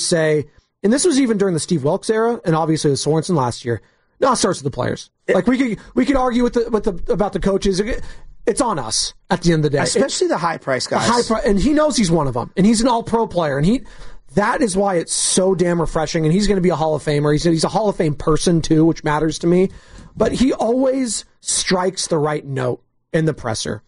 always say, and this was even during the Steve Wilkes era, and obviously the Sorensen last year, no, it starts with the players. Like we could argue about the coaches. It's on us at the end of the day. Especially the high-priced guys. And he knows he's one of them. And he's an all-pro player. And that is why it's so damn refreshing. And he's going to be a Hall of Famer. He's a Hall of Fame person, too, which matters to me. But he always strikes the right note in the presser.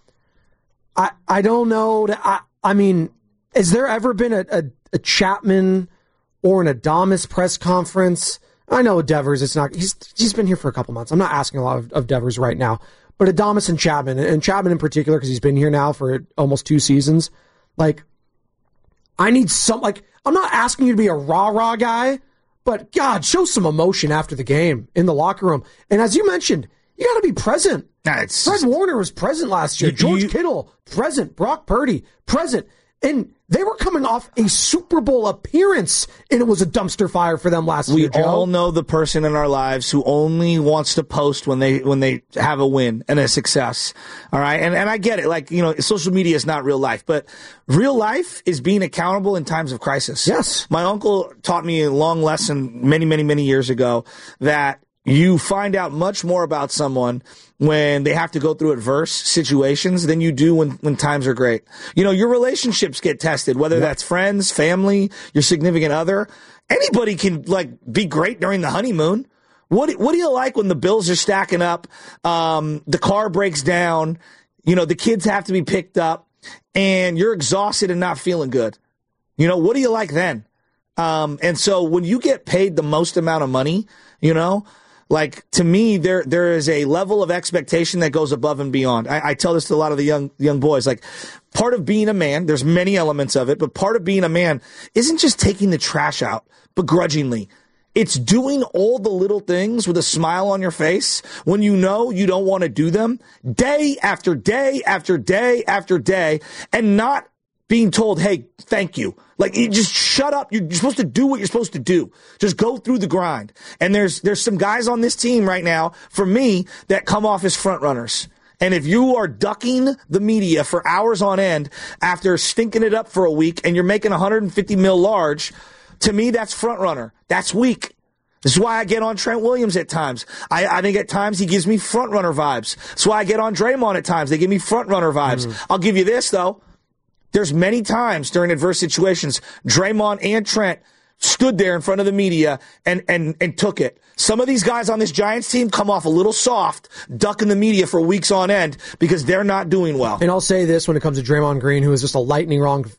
I don't know. I mean, has there ever been a Chapman or an Adames press conference? I know Devers, he's been here for a couple months. I'm not asking a lot of Devers right now. But Adames and Chapman in particular, because he's been here now for almost 2 seasons, like, I need I'm not asking you to be a rah-rah guy, but, God, show some emotion after the game in the locker room. And as you mentioned, you got to be present. Fred Warner was present last year. George Kittle, present. Brock Purdy, present. And they were coming off a Super Bowl appearance, and it was a dumpster fire for them last year, Joe. We all know the person in our lives who only wants to post when they have a win and a success. All right? And I get it. Like, social media is not real life, but real life is being accountable in times of crisis. Yes. My uncle taught me a long lesson many, many, many years ago that you find out much more about someone when they have to go through adverse situations than you do when times are great. Your relationships get tested, whether that's friends, family, your significant other. Anybody can be great during the honeymoon. What do you like when the bills are stacking up, the car breaks down, the kids have to be picked up, and you're exhausted and not feeling good? What do you like then? And so when you get paid the most amount of money, to me, there is a level of expectation that goes above and beyond. I tell this to a lot of the young boys. Part of being a man, there's many elements of it, but part of being a man isn't just taking the trash out begrudgingly. It's doing all the little things with a smile on your face when you know you don't want to do them day after day after day after day, and not being told, hey, thank you. You just shut up. You're supposed to do what you're supposed to do. Just go through the grind. And there's some guys on this team right now, for me, that come off as front runners. And if you are ducking the media for hours on end after stinking it up for a week and you're making 150 mil large, to me, that's front runner. That's weak. This is why I get on Trent Williams at times. I think at times he gives me front runner vibes. That's why I get on Draymond at times. They give me front runner vibes. I'll give you this, though. There's many times during adverse situations, Draymond and Trent stood there in front of the media and took it. Some of these guys on this Giants team come off a little soft, ducking the media for weeks on end because they're not doing well. And I'll say this when it comes to Draymond Green, who is just a lightning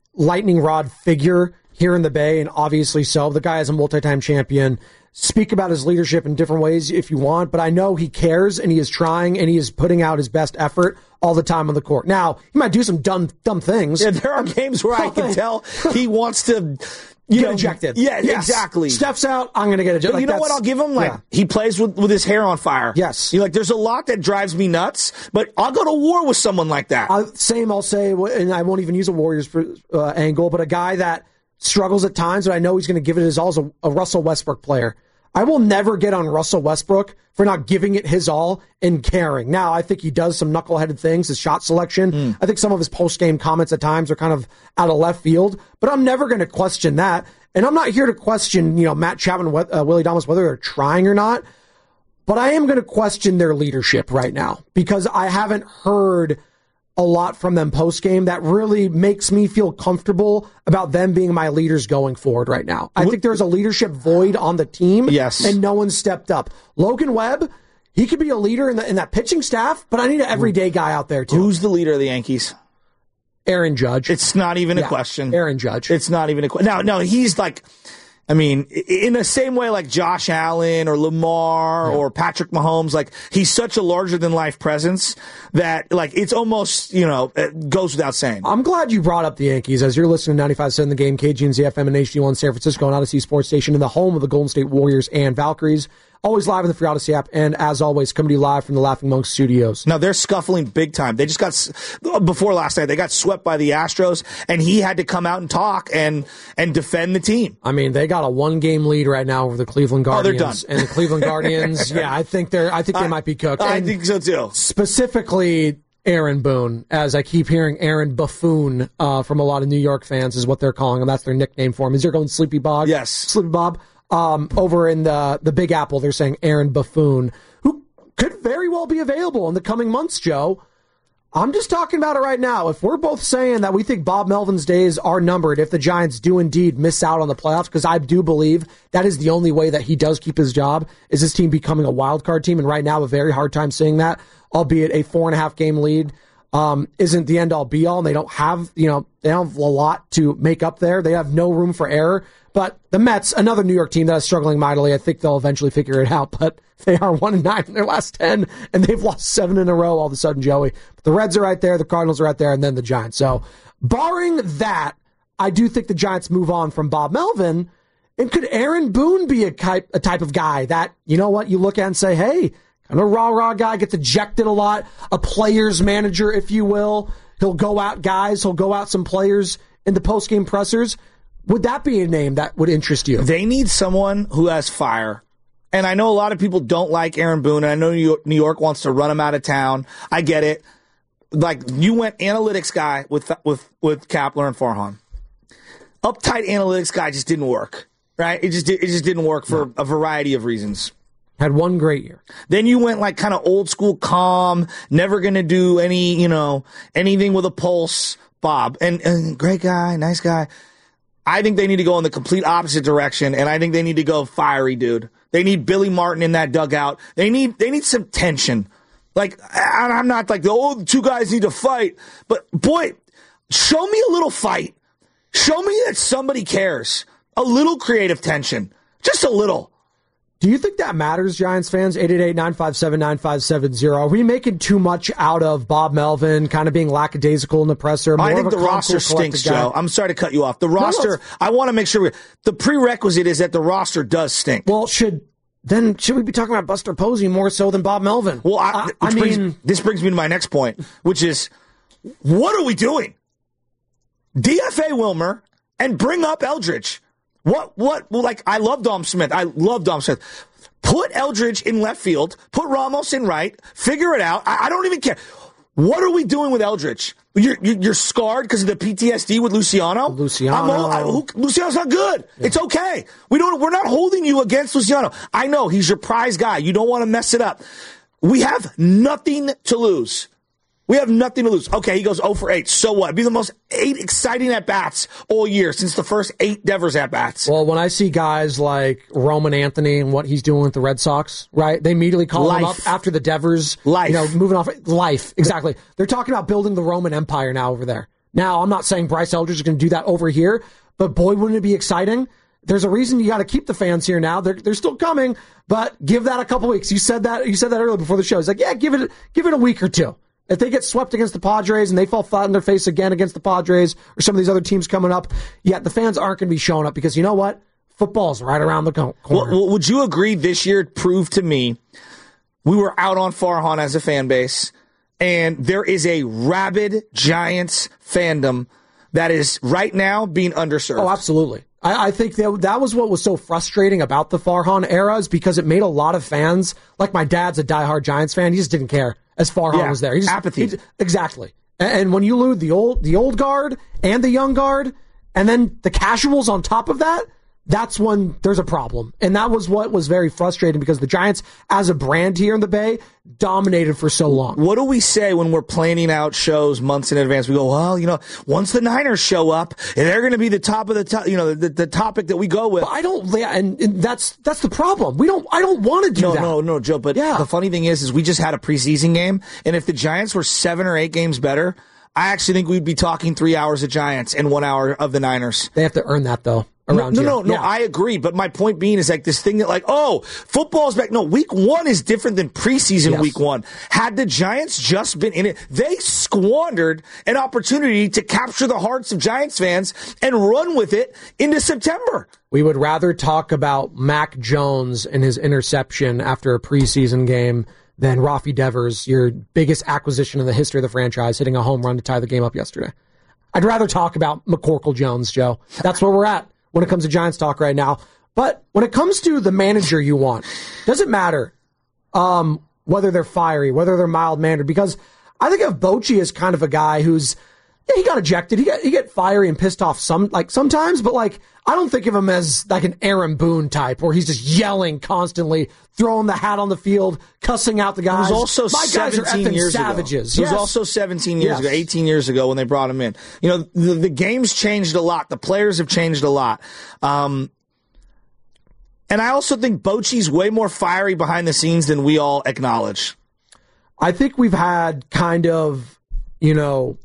rod figure here in the Bay, and obviously so. The guy is a multi-time champion. Speak about his leadership in different ways if you want, but I know he cares, and he is trying, and he is putting out his best effort all the time on the court. Now, he might do some dumb things. Yeah, there are games where I can tell he wants to get ejected. Yeah, yes. Exactly. Steps out, I'm going to get ejected. But you know what I'll give him? He plays with his hair on fire. Yes. There's a lot that drives me nuts, but I'll go to war with someone like that. I'll say, and I won't even use a Warriors angle, but a guy that struggles at times, but I know he's going to give it his all, is a Russell Westbrook player. I will never get on Russell Westbrook for not giving it his all and caring. Now, I think he does some knuckleheaded things, his shot selection. I think some of his post-game comments at times are kind of out of left field, but I'm never going to question that. And I'm not here to question, Matt Chapman, Willie Adames, whether they're trying or not, but I am going to question their leadership right now because I haven't heard a lot from them post-game that really makes me feel comfortable about them being my leaders going forward right now. I think there's a leadership void on the team, yes, and no one stepped up. Logan Webb, he could be a leader in that pitching staff, but I need an everyday guy out there, too. Who's the leader of the Yankees? Aaron Judge. It's not even a question. Aaron Judge. It's not even a question. No, he's in the same way like Josh Allen or Lamar or Patrick Mahomes, he's such a larger-than-life presence that, it's almost, it goes without saying. I'm glad you brought up the Yankees. As you're listening to 95.7 The Game, KGNZ FM and HD1 San Francisco and Odyssey Sports Station in the home of the Golden State Warriors and Valkyries. Always live in the free Odyssey app, and as always, coming to you live from the Laughing Monk Studios. Now, they're scuffling big time. They just before last night, they got swept by the Astros, and he had to come out and talk and defend the team. I mean, they got a one-game lead right now over the Cleveland Guardians. Oh, they're done. And the Cleveland Guardians, I think they might be cooked. I think so, too. Specifically, Aaron Boone, as I keep hearing Aaron Buffoon from a lot of New York fans is what they're calling him. That's their nickname for him. Is there going Sleepy Bob? Yes. Sleepy Bob. Over in the Big Apple, they're saying Aaron Buffoon, who could very well be available in the coming months, Joe. I'm just talking about it right now. If we're both saying that we think Bob Melvin's days are numbered, if the Giants do indeed miss out on the playoffs, because I do believe that is the only way that he does keep his job, is his team becoming a wild card team. And right now, a very hard time seeing that, albeit a 4.5 game lead isn't the end all be all. And they don't have, they don't have a lot to make up there. They have no room for error. But the Mets, another New York team that is struggling mightily, I think they'll eventually figure it out. But they are 1-9 in their last 10, and they've lost 7 in a row all of a sudden, Joey. But the Reds are right there, the Cardinals are right there, and then the Giants. So, barring that, I do think the Giants move on from Bob Melvin. And could Aaron Boone be a type of guy that, you know what, you look at and say, hey, kind of rah-rah guy, gets ejected a lot, a player's manager, if you will. He'll go out guys, he'll go out some players in the post-game pressers. Would that be a name that would interest you? They need someone who has fire. And I know a lot of people don't like Aaron Boone, and I know New York wants to run him out of town. I get it. Like, you went analytics guy with Kapler and Farhan. Uptight analytics guy just didn't work, right? It just didn't work for a variety of reasons. Had one great year. Then you went like kind of old school, calm, never going to do anything with a pulse, Bob. And great guy, nice guy. I think they need to go in the complete opposite direction, and I think they need to go fiery, dude. They need Billy Martin in that dugout. They need some tension. Like, I'm not like, the two guys need to fight. But, boy, show me a little fight. Show me that somebody cares. A little creative tension. Just a little. Do you think that matters, Giants fans? 888-957-9570. Are we making too much out of Bob Melvin kind of being lackadaisical in the presser? I think the roster stinks, Joe. I'm sorry to cut you off. The roster, I want to make sure the prerequisite is that the roster does stink. Well, should we be talking about Buster Posey more so than Bob Melvin? Well, this brings me to my next point, which is, what are we doing? DFA Wilmer and bring up Eldridge. I love Dom Smith. Put Eldridge in left field. Put Ramos in right. Figure it out. I don't even care. What are we doing with Eldridge? You're scarred because of the PTSD with Luciano? Luciano's not good. Yeah. It's okay. We're not holding you against Luciano. I know he's your prize guy. You don't want to mess it up. We have nothing to lose. We have nothing to lose. Okay, he goes 0 for 8. So what? It'd be the most 8 exciting at-bats all year since the first 8 Devers at-bats. Well, when I see guys like Roman Anthony and what he's doing with the Red Sox, right, they immediately call him up after the Devers. Moving off. Life, exactly. They're talking about building the Roman Empire now over there. Now, I'm not saying Bryce Eldridge is going to do that over here, but boy, wouldn't it be exciting? There's a reason you got to keep the fans here now. They're still coming, but give that a couple weeks. You said that earlier before the show. It's like, yeah, give it a week or two. If they get swept against the Padres and they fall flat on their face again against the Padres or some of these other teams coming up, the fans aren't going to be showing up because you know what? Football's right around the corner. Well, would you agree this year proved to me we were out on Farhan as a fan base, and there is a rabid Giants fandom that is right now being underserved? Oh, absolutely. I think that was what was so frustrating about the Farhan era is because it made a lot of fans, like my dad's a diehard Giants fan, he just didn't care as Farhan was there. Apathy. Exactly. And when you lose the old guard and the young guard, and then the casuals on top of that, that's when there's a problem. And that was what was very frustrating because the Giants, as a brand here in the Bay, dominated for so long. What do we say when we're planning out shows months in advance? We go, well, once the Niners show up, they're going to be the top of the topic that we go with. But I don't, and that's the problem. I don't want to do that. No, Joe. But the funny thing is we just had a preseason game, and if the Giants were 7 or 8 games better, I actually think we'd be talking 3 hours of Giants and 1 hour of the Niners. They have to earn that though. No, I agree. But my point being is like this thing that football's back. No, week 1 is different than preseason week 1. Had the Giants just been in it, they squandered an opportunity to capture the hearts of Giants fans and run with it into September. We would rather talk about Mac Jones and his interception after a preseason game than Rafi Devers, your biggest acquisition in the history of the franchise, hitting a home run to tie the game up yesterday. I'd rather talk about McCorkle Jones, Joe. That's where we're at when it comes to Giants talk right now. But when it comes to the manager you want, doesn't matter whether they're fiery, whether they're mild-mannered, because I think of Bochy as kind of a guy who's, he got ejected. He get fiery and pissed off sometimes, but like, I don't think of him as like an Aaron Boone type where he's just yelling constantly, throwing the hat on the field, cussing out the guys. It was also My guys are 17 years savages. ago. It was also 17 years ago, 18 years ago when they brought him in. You know, the game's changed a lot. The players have changed a lot. And I also think Bochy's way more fiery behind the scenes than we all acknowledge. I think we've had kind of, you know,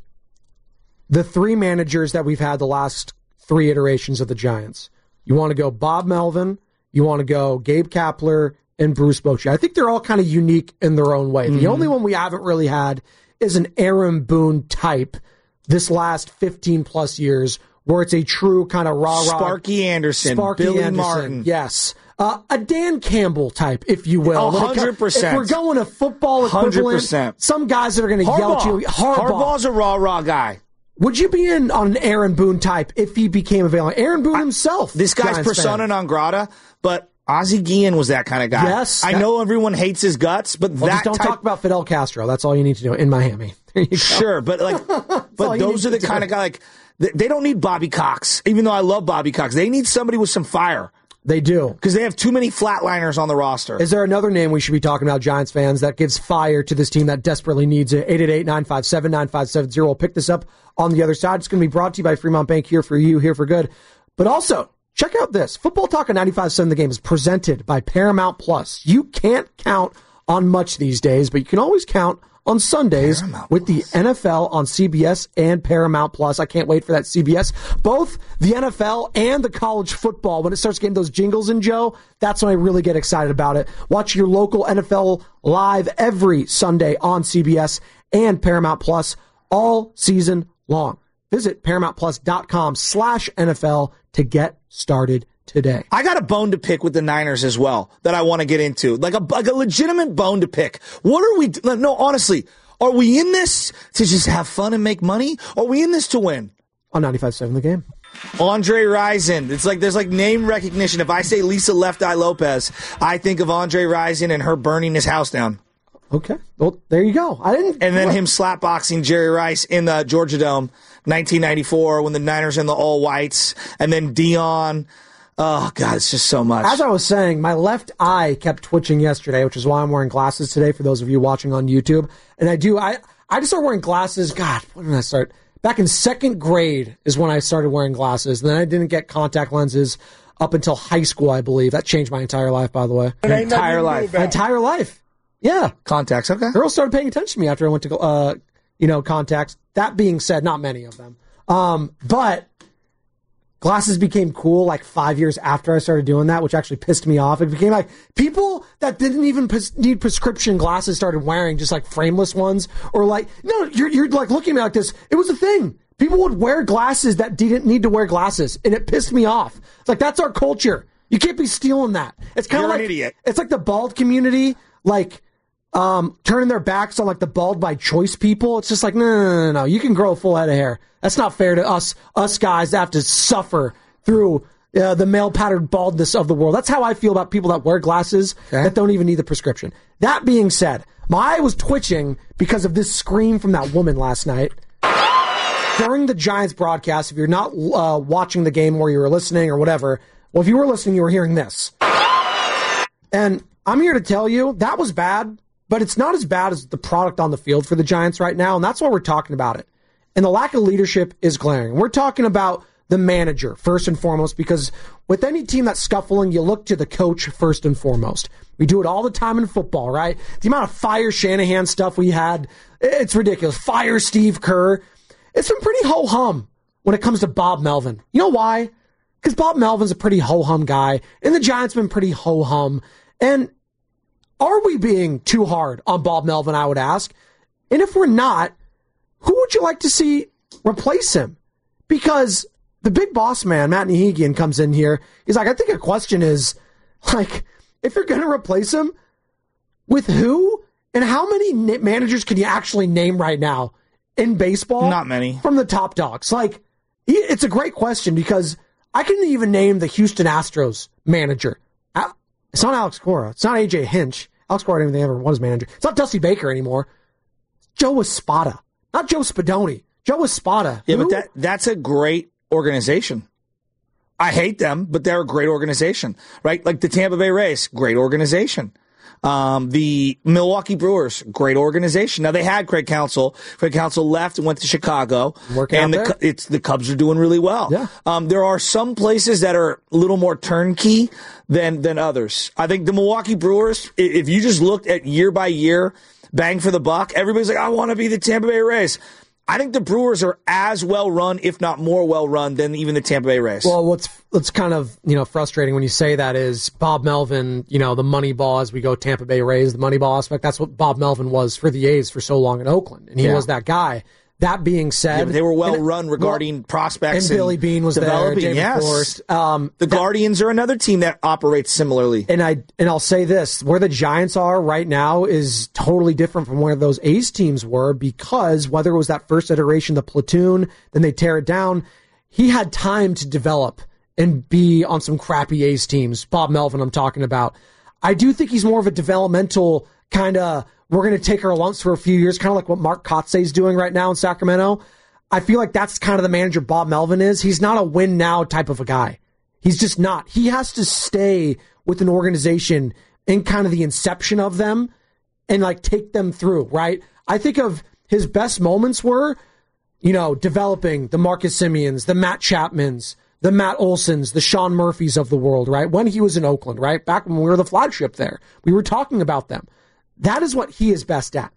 the three managers that we've had the last three iterations of the Giants. You want to go Bob Melvin, you want to go Gabe Kapler, and Bruce Bochy. I think they're all kind of unique in their own way. The only one we haven't really had is an Aaron Boone type this last 15-plus years where it's a true kind of rah-rah. Sparky Anderson, Billy Martin. Yes. A Dan Campbell type, if you will. 100%. If we're going a football equivalent, 100%. some guys that are going to yell at you. Harbaugh's a rah-rah guy. Would you be in on an Aaron Boone type if he became available? Aaron Boone himself. This guy's Giants persona fan. non grata, but Ozzie Guillen was that kind of guy. Yes. I know everyone hates his guts, but Just don't talk about Fidel Castro. That's all you need to do in Miami. There you go. Sure, but like, but those are the kind of guy like they don't need Bobby Cox. Even though I love Bobby Cox, they need somebody with some fire. They do. Because they have too many flatliners on the roster. Is there another name we should be talking about, Giants fans, that gives fire to this team that desperately needs it? 888-957-9570. We'll pick this up on the other side. It's going to be brought to you by Fremont Bank, here for you, here for good. But also, check out this. Football Talk on 95.7 The Game is presented by Paramount Plus. You can't count on much these days, but you can always count on Sundays with the NFL on CBS and Paramount Plus. I can't wait for that CBS. Both the NFL and the college football, when it starts getting those jingles in, Joe, that's when I really get excited about it. Watch your local NFL live every Sunday on CBS and Paramount Plus all season long. Visit ParamountPlus.com/NFL to get started today. I got a bone to pick with the Niners as well that I want to get into. Like a legitimate bone to pick. What are we... No, honestly, are we in this to just have fun and make money? Or are we in this to win? On 95.7 The Game. Andre Rison. It's like there's like name recognition. If I say Lisa Left Eye Lopez, I think of Andre Rison and her burning his house down. Okay. Well, there you go. And then him slapboxing Jerry Rice in the Georgia Dome, 1994, when the Niners in the all whites, and then Dion. Oh, God, it's just so much. As I was saying, my left eye kept twitching yesterday, which is why I'm wearing glasses today for those of you watching on YouTube. And I just started wearing glasses. God, when did I start? Back in second grade is when I started wearing glasses. And then I didn't get contact lenses up until high school, I believe. That changed my entire life, by the way. My entire life. Yeah. Contacts, okay. Girls started paying attention to me after I went to, contacts. That being said, not many of them. But glasses became cool like 5 years after I started doing that, which actually pissed me off. It became like people that didn't even need prescription glasses started wearing just like frameless ones, or like, no, you're like looking at me like this. It was a thing. People would wear glasses that didn't need to wear glasses, and it pissed me off. It's like, that's our culture. You can't be stealing that. It's kind of like, an idiot. It's like the bald community, like, turning their backs on like the bald by choice people. It's just like, no. You can grow a full head of hair. That's not fair to us guys that have to suffer through the male pattern baldness of the world. That's how I feel about people that wear glasses that don't even need the prescription. That being said, my eye was twitching because of this scream from that woman last night. During the Giants broadcast, if you're not watching the game or you were listening or whatever, well, if you were listening, you were hearing this. And I'm here to tell you, that was bad, but it's not as bad as the product on the field for the Giants right now, and that's why we're talking about it. And the lack of leadership is glaring. We're talking about the manager, first and foremost, because with any team that's scuffling, you look to the coach first and foremost. We do it all the time in football, right? The amount of fire Shanahan stuff we had, it's ridiculous. Fire Steve Kerr. It's been pretty ho-hum when it comes to Bob Melvin. You know why? Because Bob Melvin's a pretty ho-hum guy, and the Giants have been pretty ho-hum. And are we being too hard on Bob Melvin, I would ask? And if we're not, who would you like to see replace him? Because the big boss man, Matt Nahigian, comes in here. He's like, I think a question is, like, if you're going to replace him, with who? And how many managers can you actually name right now in baseball? Not many. From the top dogs. Like, it's a great question because I couldn't even name the Houston Astros manager. It's not Alex Cora. It's not AJ Hinch. Alex Cora didn't even ever won his manager. It's not Dusty Baker anymore. Joe Espada, not Joe Spadoni. Joe Espada. Yeah, but that's a great organization. I hate them, but they're a great organization, right? Like the Tampa Bay Rays, great organization. The Milwaukee Brewers, great organization. Now they had Craig Counsell. Craig Counsell left and went to Chicago, and the Cubs are doing really well. Yeah. There are some places that are a little more turnkey than others. I think the Milwaukee Brewers, if you just looked at year by year, bang for the buck, everybody's like, I want to be the Tampa Bay Rays. I think the Brewers are as well run, if not more well run, than even the Tampa Bay Rays. Well, what's kind of frustrating when you say that is Bob Melvin, the money ball as we go Tampa Bay Rays, the money ball aspect. That's what Bob Melvin was for the A's for so long in Oakland, and he was that guy. That being said, they were well run regarding prospects. And Billy Beane was developing. There. David Forst. The Guardians are another team that operates similarly. And I'll say this: where the Giants are right now is totally different from where those A's teams were, because whether it was that first iteration, the platoon, then they tear it down. He had time to develop and be on some crappy A's teams. Bob Melvin, I'm talking about. I do think he's more of a developmental kind of. We're going to take our lumps for a few years, kind of like what Mark Kotsay is doing right now in Sacramento. I feel like that's kind of the manager Bob Melvin is. He's not a win now type of a guy. He's just not. He has to stay with an organization in kind of the inception of them and like take them through, right? I think of his best moments were, developing the Marcus Simeons, the Matt Chapmans, the Matt Olsons, the Sean Murphys of the world, right? When he was in Oakland, right? Back when we were the flagship there, we were talking about them. That is what he is best at.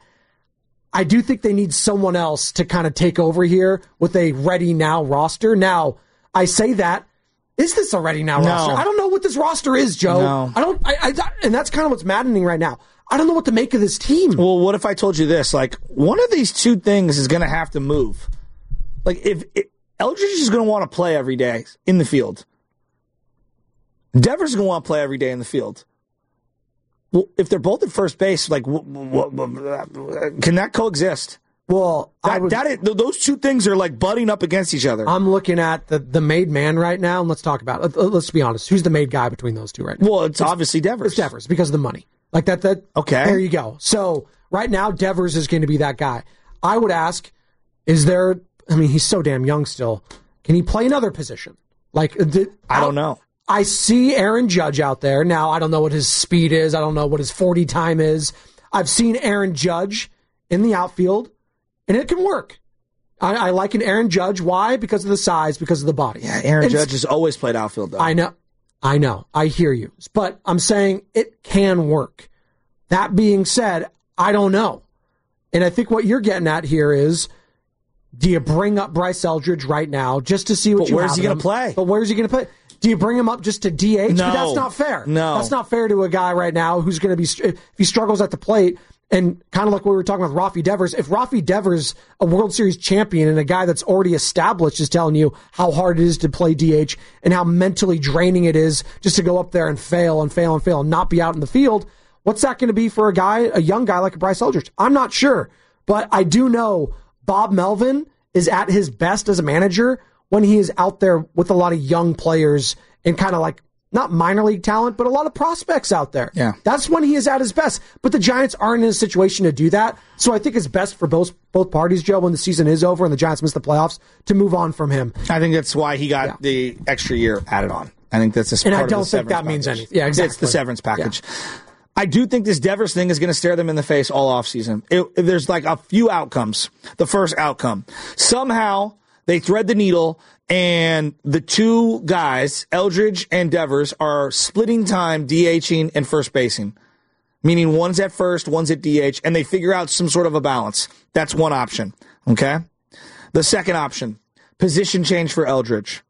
I do think they need someone else to kind of take over here with a ready now roster. Now, I say that. Is this a ready now roster? I don't know what this roster is, Joe. No. And that's kind of what's maddening right now. I don't know what to make of this team. Well, what if I told you this? Like, one of these two things is going to have to move. Like, if Eldridge is going to want to play every day in the field, Devers is going to want to play every day in the field. Well, if they're both at first base, like, can that coexist? Well, those two things are like butting up against each other. I'm looking at the made man right now, and let's talk about it. Let's be honest. Who's the made guy between those two right now? Well, it's obviously Devers. It's Devers because of the money. Like that. Okay. There you go. So right now, Devers is going to be that guy. I would ask, he's so damn young still. Can he play another position? Like, I don't know. I see Aaron Judge out there. Now, I don't know what his speed is. I don't know what his 40 time is. I've seen Aaron Judge in the outfield, and it can work. I like an Aaron Judge. Why? Because of the size, because of the body. Yeah, Aaron Judge has always played outfield, though. I know. I hear you. But I'm saying it can work. That being said, I don't know. And I think what you're getting at here is, do you bring up Bryce Eldridge right now just to see what you have? Where's he going to play? But where's he going to play? Do you bring him up just to DH? No. But that's not fair. No. That's not fair to a guy right now who's going to be, if he struggles at the plate, and kind of like what we were talking about Rafi Devers, if Rafi Devers, a World Series champion and a guy that's already established, is telling you how hard it is to play DH and how mentally draining it is just to go up there and fail and not be out in the field, what's that going to be for a young guy like Bryce Eldridge? I'm not sure. But I do know Bob Melvin is at his best as a manager when he is out there with a lot of young players and kind of like, not minor league talent, but a lot of prospects out there. Yeah. That's when he is at his best. But the Giants aren't in a situation to do that. So I think it's best for both parties, Joe, when the season is over and the Giants miss the playoffs, to move on from him. I think that's why he got the extra year added on. I think that's a part of the severance package. And I don't think that means anything. Yeah, exactly. It's the severance package. Yeah. I do think this Devers thing is going to stare them in the face all offseason. There's like a few outcomes. The first outcome, somehow they thread the needle and the two guys, Eldridge and Devers, are splitting time DHing and first basing, meaning one's at first, one's at DH, and they figure out some sort of a balance. That's one option. Okay. The second option, position change for Eldridge.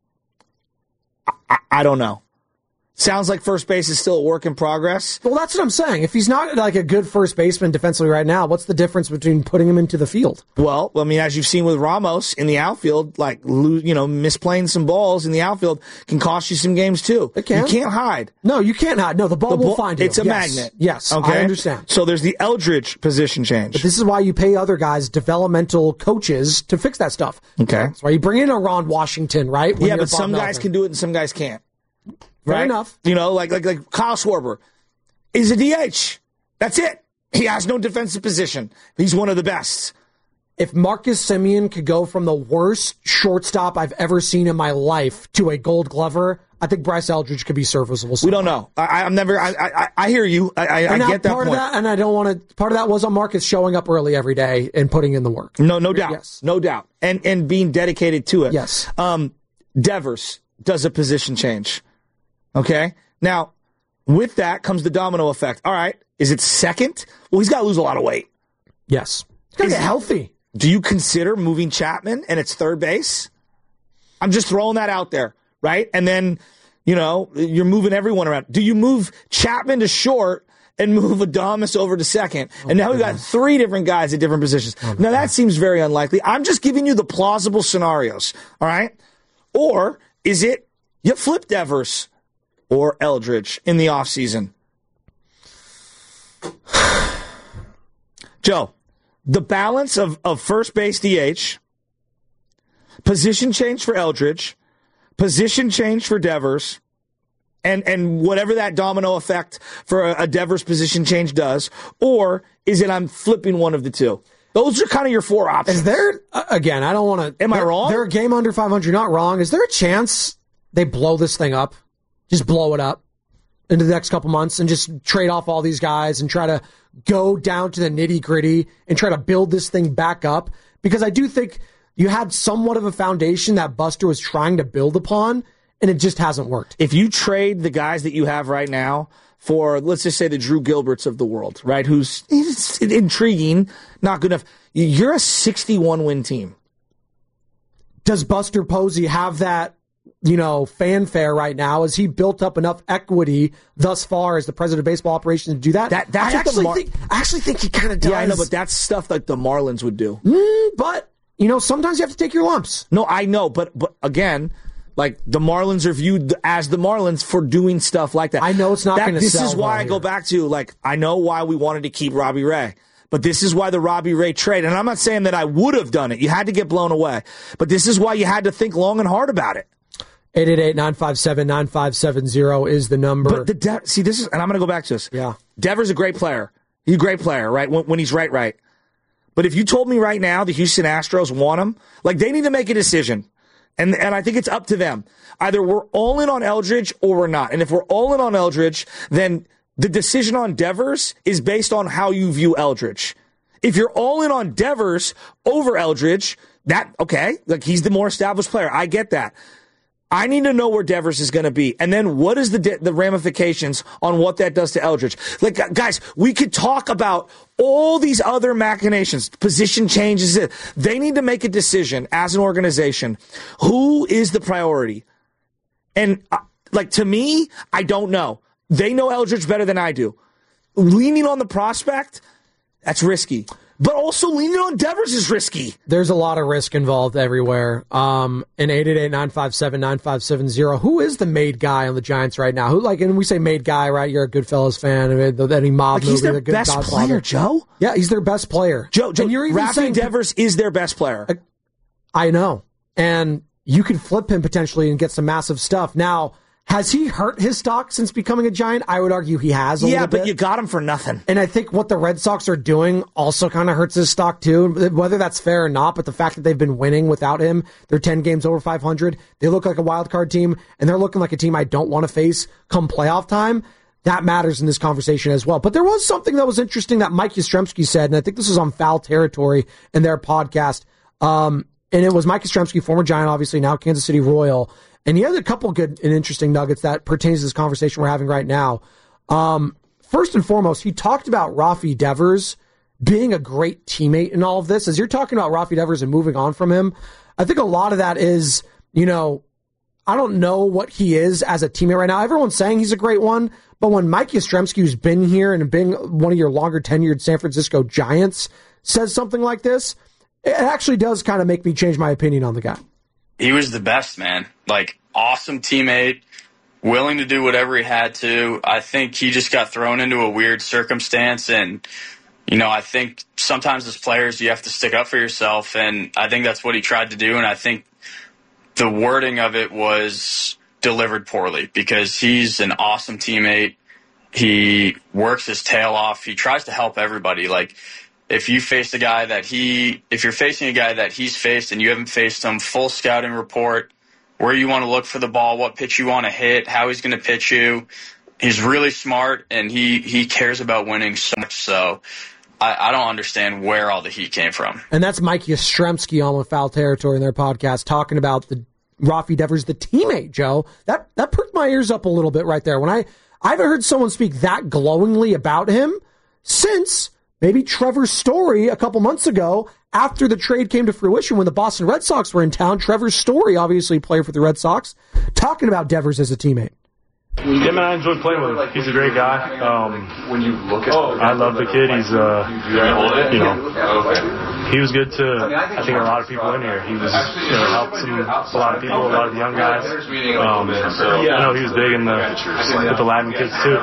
I don't know. Sounds like first base is still a work in progress. Well, that's what I'm saying. If he's not like a good first baseman defensively right now, what's the difference between putting him into the field? Well, I mean, as you've seen with Ramos in the outfield, like, misplaying some balls in the outfield can cost you some games too. It can. You can't hide. No, you can't hide. No, the ball will find you. It's a magnet. Yes, okay? I understand. So there's the Eldridge position change. But this is why you pay other guys, developmental coaches, to fix that stuff. Okay. That's why you bring in a Ron Washington, right? Yeah, but some guys can do it and some guys can't. Fair enough. Like Kyle Schwarber is a DH. That's it. He has no defensive position. He's one of the best. If Marcus Semien could go from the worst shortstop I've ever seen in my life to a Gold Glover, I think Bryce Eldridge could be serviceable. We don't know. I hear you. I get that part point. Of that, and I don't want to. Part of that was on Marcus showing up early every day and putting in the work. No doubt. Yes. No doubt. And being dedicated to it. Yes. Devers does a position change. Okay? Now, with that comes the domino effect. All right. Is it second? Well, he's got to lose a lot of weight. Yes. He's got to get healthy. Do you consider moving Chapman and it's third base? I'm just throwing that out there, right? And then, you're moving everyone around. Do you move Chapman to short and move Adames over to second? And now we've got 3 different guys at different positions. Now, that seems very unlikely. I'm just giving you the plausible scenarios, all right? Or is it you flip Devers or Eldridge in the offseason? Joe, the balance of first base DH, position change for Eldridge, position change for Devers, and whatever that domino effect for a Devers position change does, or is it I'm flipping one of the two? Those are kind of your 4 options. Is there, again, I don't want to... Am I wrong? They're a game under 500, not wrong. Is there a chance they blow this thing up? Just blow it up into the next couple months and just trade off all these guys and try to go down to the nitty-gritty and try to build this thing back up? Because I do think you had somewhat of a foundation that Buster was trying to build upon, and it just hasn't worked. If you trade the guys that you have right now for, let's just say, the Drew Gilberts of the world, right, who's intriguing, not good enough, you're a 61-win team. Does Buster Posey have that, fanfare right now? Has he built up enough equity thus far as the president of baseball operations to do that? I actually think he kind of does. Yeah, I know, but that's stuff like the Marlins would do. But, sometimes you have to take your lumps. No, I know, but again, like the Marlins are viewed as the Marlins for doing stuff like that. I know it's not going to sell. This is why I go back to, I know why we wanted to keep Robbie Ray. But this is why the Robbie Ray trade, and I'm not saying that I would have done it. You had to get blown away. But this is why you had to think long and hard about it. 888-957-9570 is the number. But this is, and I'm going to go back to this. Yeah. Devers a great player. He's a great player, right? When he's right. But if you told me right now the Houston Astros want him, they need to make a decision. And I think it's up to them. Either we're all in on Eldridge or we're not. And if we're all in on Eldridge, then the decision on Devers is based on how you view Eldridge. If you're all in on Devers over Eldridge, he's the more established player. I get that. I need to know where Devers is going to be. And then what is the ramifications on what that does to Eldridge? Guys, we could talk about all these other machinations, position changes. They need to make a decision as an organization. Who is the priority? And to me, I don't know. They know Eldridge better than I do. Leaning on the prospect, that's risky. But also leaning on Devers is risky. There's a lot of risk involved everywhere. And 888-957-9570. Who is the made guy on the Giants right now? And we say made guy, right? You're a Goodfellas fan. Any mob movie. He's their best player, Joe. Yeah, he's their best player. Joe, and you're even saying Devers is their best player. I know. And you could flip him potentially and get some massive stuff. Now, has he hurt his stock since becoming a Giant? I would argue he has a little bit. Yeah, but you got him for nothing. And I think what the Red Sox are doing also kind of hurts his stock too, whether that's fair or not. But the fact that they've been winning without him, they're 10 games over 500. They look like a wild card team, and they're looking like a team I don't want to face come playoff time. That matters in this conversation as well. But there was something that was interesting that Mike Yastrzemski said, and I think this was on Foul Territory in their podcast. And it was Mike Yastrzemski, former Giant, obviously, now Kansas City Royal. And he had a couple good and interesting nuggets that pertains to this conversation we're having right now. First and foremost, he talked about Rafi Devers being a great teammate in all of this. As you're talking about Rafi Devers and moving on from him, I think a lot of that is, I don't know what he is as a teammate right now. Everyone's saying he's a great one, but when Mike Yastrzemski, who's been here and been one of your longer tenured San Francisco Giants, says something like this, it actually does kind of make me change my opinion on the guy. He was the best, man. Awesome teammate, willing to do whatever he had to. I think he just got thrown into a weird circumstance, and, I think sometimes as players you have to stick up for yourself, and I think that's what he tried to do, and I think the wording of it was delivered poorly because he's an awesome teammate. He works his tail off. He tries to help everybody. Like, if you're facing a guy that he's faced and you haven't faced him, full scouting report, where you want to look for the ball, what pitch you want to hit, how he's going to pitch you. He's really smart, and he cares about winning so much. So I don't understand where all the heat came from. And that's Mike Yastrzemski on with Foul Territory in their podcast talking about the Rafi Devers, the teammate, Joe. That perked my ears up a little bit right there. When I haven't heard someone speak that glowingly about him since maybe Trevor Story a couple months ago after the trade came to fruition when the Boston Red Sox were in town. Trevor Story, obviously played for the Red Sox, talking about Devers as a teamate. Yeah, man, I enjoy playing with him. He's a great guy. When you look at, I love the kid. He's, he was good to, I think, a lot of people in here. He was, helped a lot of people, a lot of the young guys. I know he was big with the Latin kids too.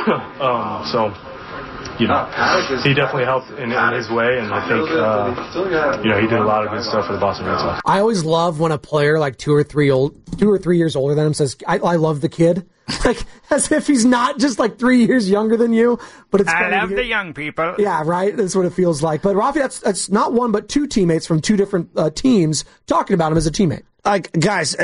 He definitely helped in his way, and I think, he did a lot of good stuff for the Boston Red Sox. I always love when a player like 2 or 3 years older than him says, I love the kid. Like, as if he's not just like 3 years younger than you, but it's I love the young people. Yeah, right. That's what it feels like. But Rafi, that's not one but two teammates from two different teams talking about him as a teammate. Like, guys,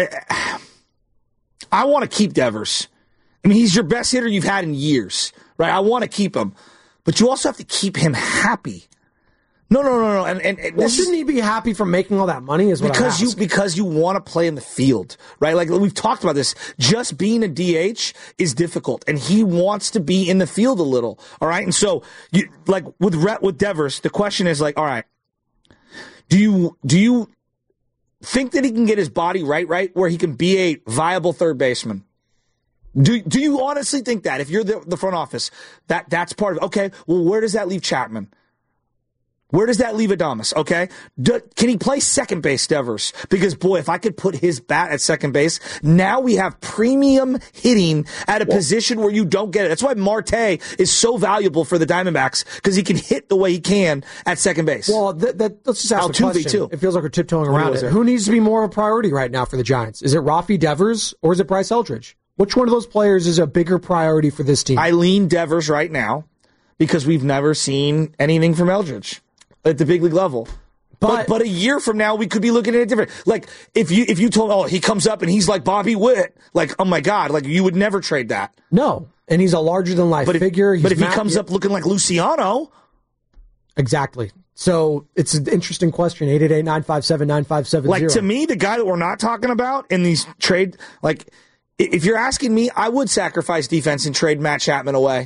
I want to keep Devers. I mean, he's your best hitter you've had in years, right? I want to keep him, but you also have to keep him happy. No. And shouldn't he be happy from making all that money? Is what because you want to play in the field, right? Like we've talked about this. Just being a DH is difficult, and he wants to be in the field a little. All right, and so with Devers, the question is like, all right, do you think that he can get his body right, where he can be a viable third baseman? Do you honestly think that if you're the front office that's part of it? Okay, well, where does that leave Chapman? Where does that leave Adames? Okay, can he play second base, Devers? Because boy, if I could put his bat at second base, now we have premium hitting at a position where you don't get it. That's why Marte is so valuable for the Diamondbacks, because he can hit the way he can at second base. Well, let's just ask the question. Too. It feels like we're tiptoeing around it. Who needs to be more of a priority right now for the Giants? Is it Rafi Devers or is it Bryce Eldridge? Which one of those players is a bigger priority for this team? I lean Devers right now because we've never seen anything from Eldridge at the big league level. But a year from now, we could be looking at it different. Like, if you told, he comes up and he's like Bobby Witt, like, oh my God, like, you would never trade that. No. And he's a larger-than-life figure. But if he comes up looking like Luciano. Exactly. So it's an interesting question. 888-957-9570. Like, to me, the guy that we're not talking about in these trade, like, if you're asking me, I would sacrifice defense and trade Matt Chapman away.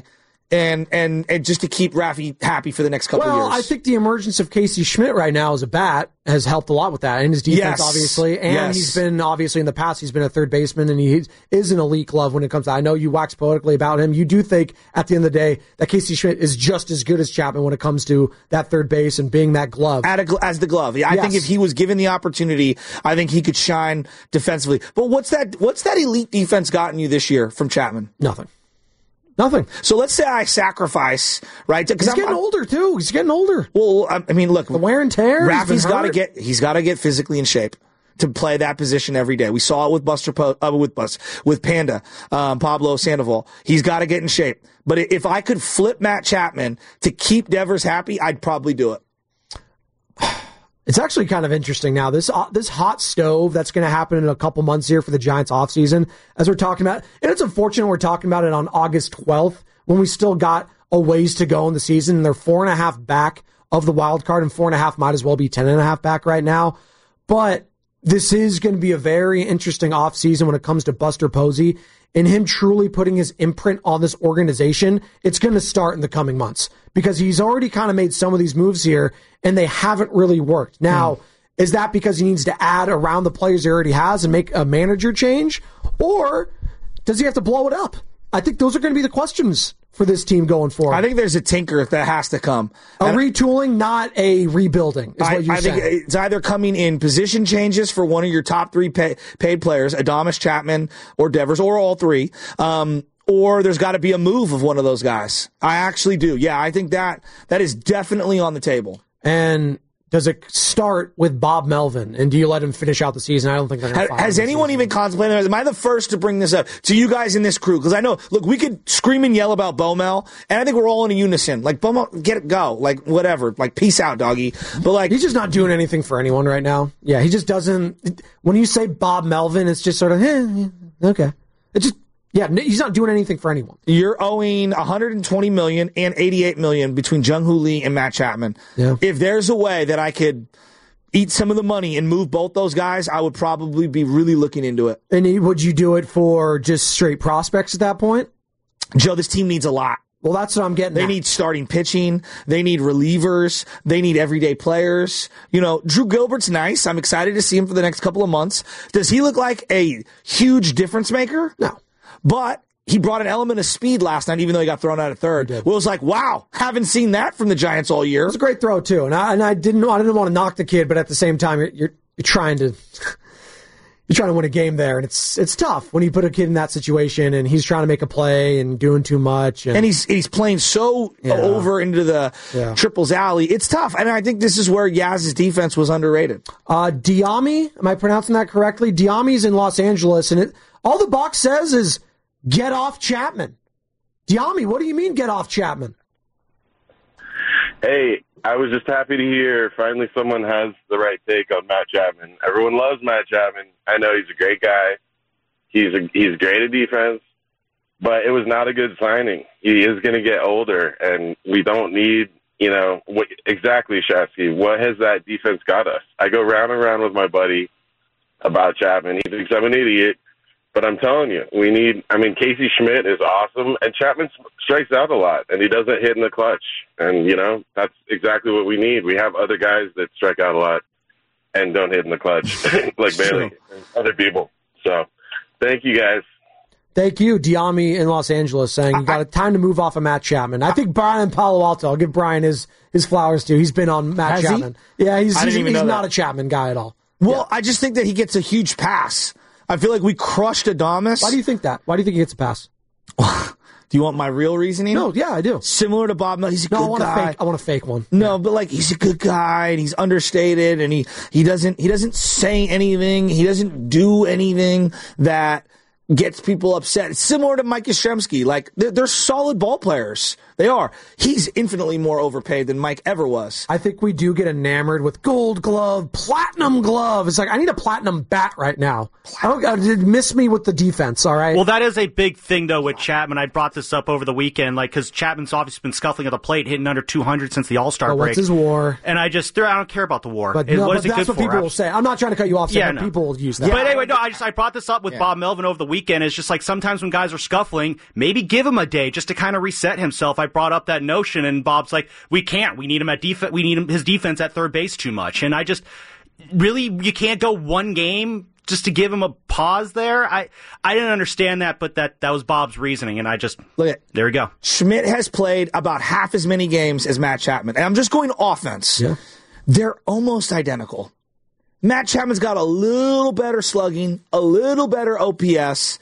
And just to keep Rafi happy for the next couple of years. Well, I think the emergence of Casey Schmidt right now as a bat has helped a lot with that. And his defense, obviously. And he's been, obviously, in the past, he's been a third baseman, and he is an elite glove when it comes to, I know you wax poetically about him. You do think, at the end of the day, that Casey Schmidt is just as good as Chapman when it comes to that third base and being that glove. As the glove. I think if he was given the opportunity, I think he could shine defensively. But what's that elite defense gotten you this year from Chapman? Nothing. So let's say I sacrifice, right? He's getting older too. He's getting older. Well, I mean, look, the wear and tear. Rafi's got to get physically in shape to play that position every day. We saw it with with Panda, Pablo Sandoval. He's got to get in shape. But if I could flip Matt Chapman to keep Devers happy, I'd probably do it. It's actually kind of interesting now. This hot stove that's going to happen in a couple months here for the Giants offseason, as we're talking about. And it's unfortunate we're talking about it on August 12th when we still got a ways to go in the season. And they're 4.5 back of the wild card, and 4.5 might as well be 10.5 back right now. But this is going to be a very interesting offseason when it comes to Buster Posey and him truly putting his imprint on this organization. It's going to start in the coming months because he's already kind of made some of these moves here and they haven't really worked. Now, is that because he needs to add around the players he already has and make a manager change, or does he have to blow it up? I think those are going to be the questions for this team going forward. I think there's a tinker that has to come. Retooling, not a rebuilding, is what you're saying. I think it's either coming in position changes for one of your top three paid players, Adames, Chapman, or Devers, or all three, or there's got to be a move of one of those guys. I actually do. Yeah, I think that is definitely on the table. And Does it start with Bob Melvin, and do you let him finish out the season? I don't think they're going to fire him. Has anyone even contemplated? Am I the first to bring this up to you guys in this crew? Because I know, look, we could scream and yell about Bo Mel, and I think we're all in a unison. Like, Bo Mel, get it, go. Like, whatever. Like, peace out, doggy. But, like, he's just not doing anything for anyone right now. Yeah, he just doesn't. When you say Bob Melvin, it's just sort of, okay. It just, yeah, he's not doing anything for anyone. You're owing $120 million and $88 million between Jung-Hoo Lee and Matt Chapman. Yeah. If there's a way that I could eat some of the money and move both those guys, I would probably be really looking into it. And would you do it for just straight prospects at that point? Joe, this team needs a lot. Well, that's what I'm getting They at. need starting pitching. They need relievers. They need everyday players. You know, Drew Gilbert's nice. I'm excited to see him for the next couple of months. Does he look like a huge difference maker? No. But he brought an element of speed last night, even though he got thrown out at third. It was like, wow, haven't seen that from the Giants all year. It was a great throw too, and I didn't want to knock the kid, but at the same time, you're trying to win a game there, and it's tough when you put a kid in that situation, and he's trying to make a play and doing too much, and he's playing so over into the triples alley. It's tough, and I think this is where Yaz's defense was underrated. Diami, am I pronouncing that correctly? Diami's in Los Angeles, and all the box says is get off Chapman. Diami, what do you mean get off Chapman? Hey, I was just happy to hear finally someone has the right take on Matt Chapman. Everyone loves Matt Chapman. I know he's a great guy. He's great at defense, but it was not a good signing. He is going to get older, and we don't need, exactly, Shasky. What has that defense got us? I go round and round with my buddy about Chapman. He thinks I'm an idiot. But I'm telling you, Casey Schmidt is awesome, and Chapman strikes out a lot, and he doesn't hit in the clutch. And, that's exactly what we need. We have other guys that strike out a lot and don't hit in the clutch, like Bailey and other people. So, thank you, guys. Thank you, Diami in Los Angeles, saying you got time to move off of Matt Chapman. I think Brian in Palo Alto, I'll give Brian his flowers, too. He's been on Matt Chapman. Yeah, he's not a Chapman guy at all. Well, I just think that he gets a huge pass. I feel like we crushed Adames. Why do you think that? Why do you think he gets a pass? Do you want my real reasoning? No, yeah, I do. Similar to Bob Mel, he's a good guy. I want a fake one. No, but like he's a good guy and he's understated and he doesn't say anything. He doesn't do anything that gets people upset. It's similar to Mike Yastrzemski. Like they're solid ball players. They are. He's infinitely more overpaid than Mike ever was. I think we do get enamored with gold glove, platinum glove. It's like, I need a platinum bat right now. Miss me with the defense, all right? Well, that is a big thing, though, with Chapman. I brought this up over the weekend, because Chapman's obviously been scuffling at the plate, hitting under 200 since the All-Star break. What's his WAR? And I don't care about the WAR. But that's what people will say. I'm not trying to cut you off, but people will use that. But anyway, I brought this up with Bob Melvin over the weekend. It's just like sometimes when guys are scuffling, maybe give him a day just to kind of reset himself. I brought up that notion, and Bob's like, we can't. We need him at defense. We need his defense at third base too much. And I just really, you can't go one game just to give him a pause there. I didn't understand that, but that was Bob's reasoning, and I just there we go. Schmidt has played about half as many games as Matt Chapman, and I'm just going offense. Yeah. They're almost identical. Matt Chapman's got a little better slugging, a little better OPS,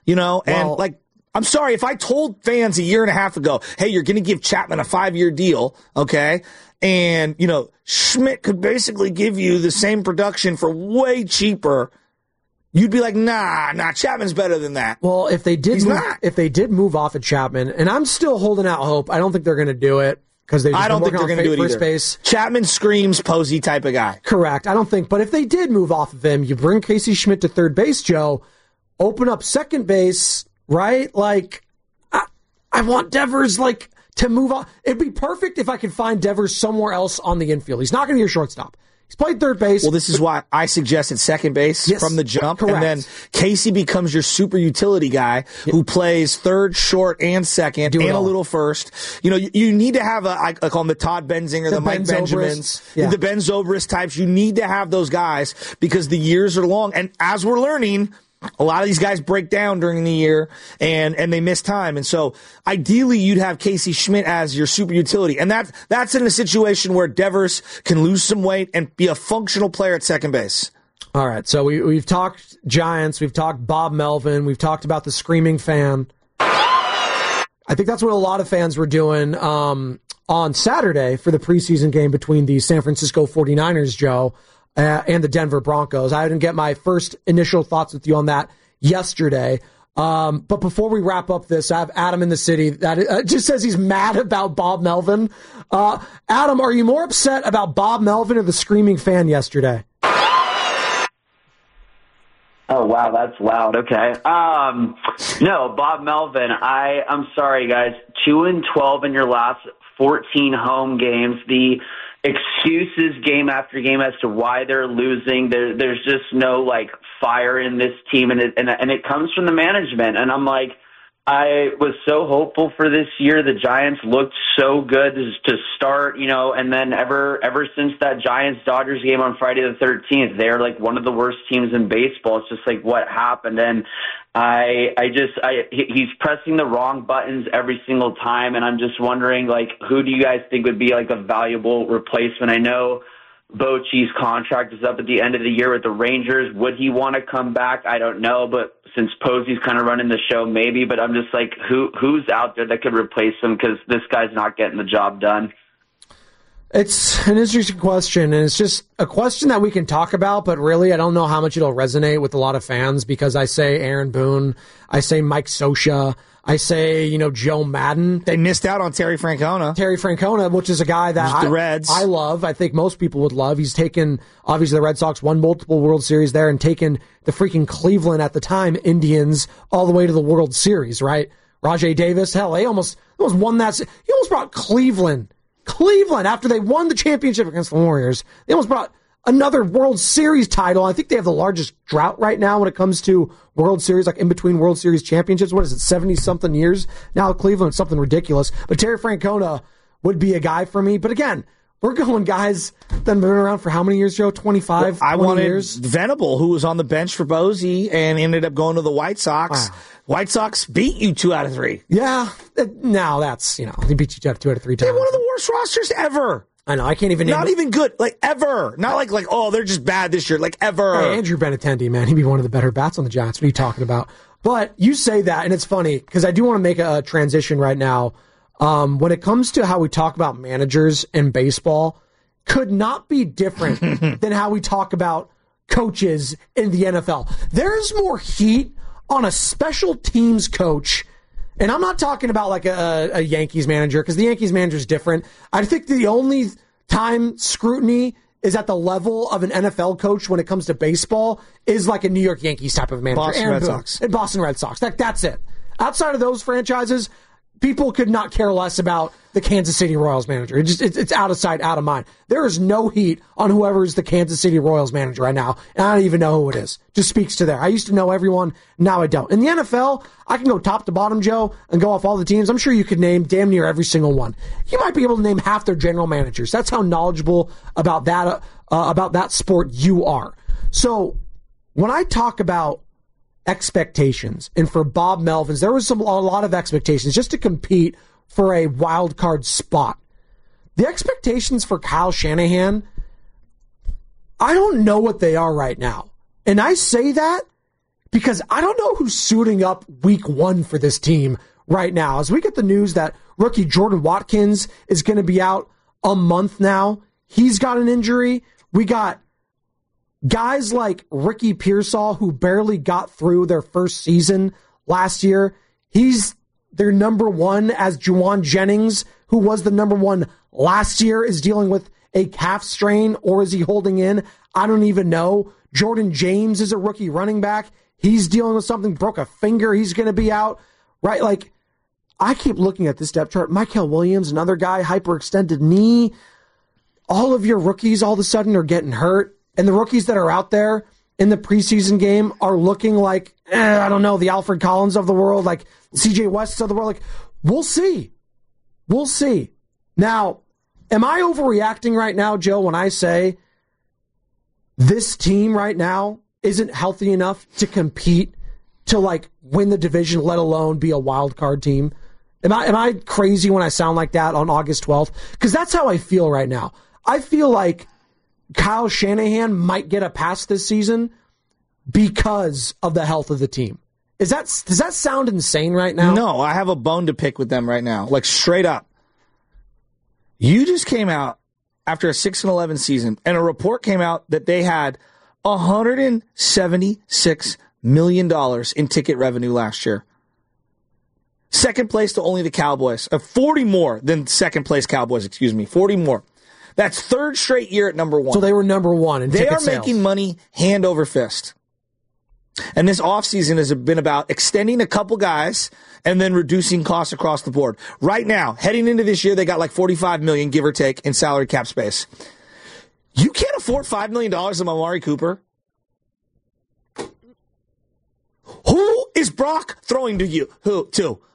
I'm sorry, if I told fans a year and a half ago, hey, you're going to give Chapman a 5-year deal, okay, and, Schmidt could basically give you the same production for way cheaper, you'd be like, nah, Chapman's better than that. Well, if they did move off of Chapman, and I'm still holding out hope, I don't think they're going to do it. Because I don't think they're going to do it either. Base. Chapman screams Posey type of guy. Correct. I don't think. But if they did move off of him, you bring Casey Schmidt to third base, Joe, open up second base, right? Like, I want Devers, to move on. It'd be perfect if I could find Devers somewhere else on the infield. He's not going to be a shortstop. He's played third base. Well, this is why I suggested second base from the jump. Correct. And then Casey becomes your super utility guy who plays third, short, and second, and a little first. You need to have I call him the Todd Benzinger, the Mike Benjamins, the Ben Zobrist types. You need to have those guys because the years are long. And as we're learning, a lot of these guys break down during the year and they miss time. And so ideally you'd have Casey Schmidt as your super utility. And that's in a situation where Devers can lose some weight and be a functional player at second base. All right. So we've talked Giants. We've talked Bob Melvin. We've talked about the screaming fan. I think that's what a lot of fans were doing. on Saturday for the preseason game between the San Francisco 49ers, Joe, and the Denver Broncos. I didn't get my first initial thoughts with you on that yesterday. But before we wrap up this, I have Adam in the city that just says he's mad about Bob Melvin. Adam, are you more upset about Bob Melvin or the screaming fan yesterday? Oh, wow, that's loud. Okay. No, Bob Melvin, I'm sorry, guys. 2-12 in your last 14 home games. The excuses game after game as to why they're losing. There's just no, like, fire in this team, and it comes from the management. And I'm like, I was so hopeful for this year. The Giants looked so good to start, and then ever since that Giants-Dodgers game on Friday the 13th, they're like one of the worst teams in baseball. It's just like what happened. And he's pressing the wrong buttons every single time. And I'm just wondering, like, who do you guys think would be like a valuable replacement? I know Bochy's contract is up at the end of the year with the Rangers. Would he want to come back? I don't know, but since Posey's kind of running the show, maybe. But I'm just like, who's out there that could replace him? Because this guy's not getting the job done. It's an interesting question, and it's just a question that we can talk about, but really I don't know how much it'll resonate with a lot of fans because I say Aaron Boone, I say Mike Scioscia, I say, Joe Madden. They missed out on Terry Francona. Which is a guy that the Reds. I love. I think most people would love. He's taken, obviously the Red Sox won multiple World Series there and taken the freaking Cleveland at the time, Indians, all the way to the World Series, right? Rajai Davis, hell, they almost won that. He almost brought Cleveland, after they won the championship against the Warriors, they almost brought another World Series title. I think they have the largest drought right now when it comes to World Series, like in between World Series championships. What is it, 70-something years? Now Cleveland, something ridiculous. But Terry Francona would be a guy for me. But again, we're going guys that have been around for how many years, Joe? 25, I 20 wanted years? Venable, who was on the bench for Posey and ended up going to the White Sox. Wow. White Sox beat you 2 out of 3. Yeah. Now that's, they beat you 2 out of 3 times. They're one of the worst rosters ever. I know. I can't even name Not even good. Like, ever. Not like, oh, they're just bad this year. Like, ever. Hey, Andrew Benintendi, man. He'd be one of the better bats on the Giants. What are you talking about? But you say that, and it's funny, because I do want to make a transition right now. When it comes to how we talk about managers in baseball, could not be different than how we talk about coaches in the NFL. There is more heat on a special teams coach, and I'm not talking about like a Yankees manager, because the Yankees manager is different. I think the only time scrutiny is at the level of an NFL coach when it comes to baseball is like a New York Yankees type of manager. Boston Red Sox. And Boston Red Sox. That's it. Outside of those franchises, people could not care less about the Kansas City Royals manager. It's out of sight, out of mind. There is no heat on whoever is the Kansas City Royals manager right now, and I don't even know who it is. Just speaks to there. I used to know everyone, now I don't. In the NFL, I can go top to bottom, Joe, and go off all the teams. I'm sure you could name damn near every single one. You might be able to name half their general managers. That's how knowledgeable about that sport you are. So when I talk about expectations, and for Bob Melvin, there was a lot of expectations just to compete for a wild card spot. The expectations for Kyle Shanahan, I don't know what they are right now. And I say that because I don't know who's suiting up week 1 for this team right now. As we get the news that rookie Jordan Watkins is going to be out a month now, he's got an injury. We got guys like Ricky Pearsall, who barely got through their first season last year. He's their number 1, as Juwan Jennings, who was the number 1 last year, is dealing with a calf strain, or is he holding in? I don't even know. Jordan James is a rookie running back. He's dealing with something, broke a finger. He's going to be out, right? Like, I keep looking at this depth chart. Michael Williams, another guy, hyperextended knee. All of your rookies all of a sudden are getting hurt. And the rookies that are out there in the preseason game are looking like, I don't know, the Alfred Collins of the world, like CJ West of the world. Like, we'll see. We'll see. Now, am I overreacting right now, Joe, when I say this team right now isn't healthy enough to compete to, like, win the division, let alone be a wild card team? Am I crazy when I sound like that on August 12th? Because that's how I feel right now. I feel like Kyle Shanahan might get a pass this season because of the health of the team. Does that sound insane right now? No, I have a bone to pick with them right now. Like, straight up. You just came out after a 6-11 season, and a report came out that they had $176 million in ticket revenue last year. Second place to only the Cowboys. 40 more than second place Cowboys, 40 more. That's third straight year at number one. So they were number one in ticket sales. They are making money hand over fist. And this offseason has been about extending a couple guys and then reducing costs across the board. Right now, heading into this year, they got like $45 million, give or take, in salary cap space. You can't afford $5 million of Amari Cooper. Who is Brock throwing to you? Who?